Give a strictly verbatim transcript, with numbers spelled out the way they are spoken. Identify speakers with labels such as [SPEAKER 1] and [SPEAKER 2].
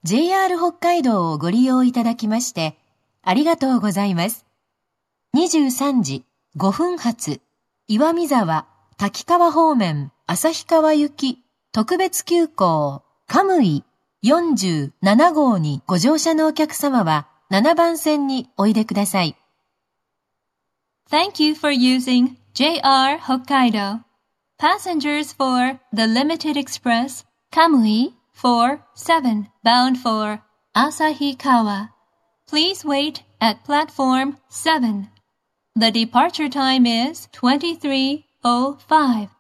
[SPEAKER 1] ジェイアール 北海道をご利用いただきまして、ありがとうございます。にじゅうさんじごふん発、岩見沢、滝川方面、旭川行き、特別急行、カムイよんじゅうなな号にご乗車のお客様はななばん線においでください。
[SPEAKER 2] Thank you for using ジェイアール Hokkaido. Passengers for the Limited Express Kamui four seven bound for Asahikawa. Please wait at platform seven. The departure time is twenty-three oh five.